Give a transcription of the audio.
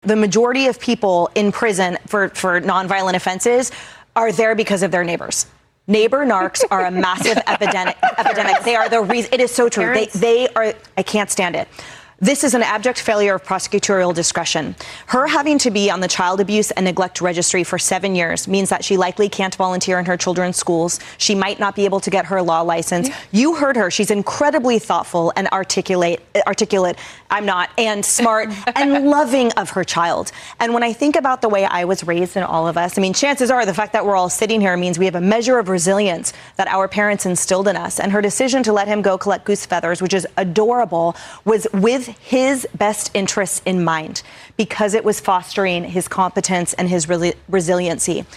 the majority of people in prison for nonviolent offenses are there because of their neighbors. Neighbor narcs are a massive epidemic. They are the reason. It is so true. They are. I can't stand it. This is an abject failure of prosecutorial discretion. Her having to be on the child abuse and neglect registry for 7 years means that she likely can't volunteer in her children's schools. She might not be able to get her law license. Yeah. You heard her. She's incredibly thoughtful and articulate. I'm not, and smart and loving of her child. And when I think about the way I was raised and all of us, I mean, chances are the fact that we're all sitting here means we have a measure of resilience that our parents instilled in us. And her decision to let him go collect goose feathers, which is adorable, was with his best interests in mind because it was fostering his competence and his resiliency.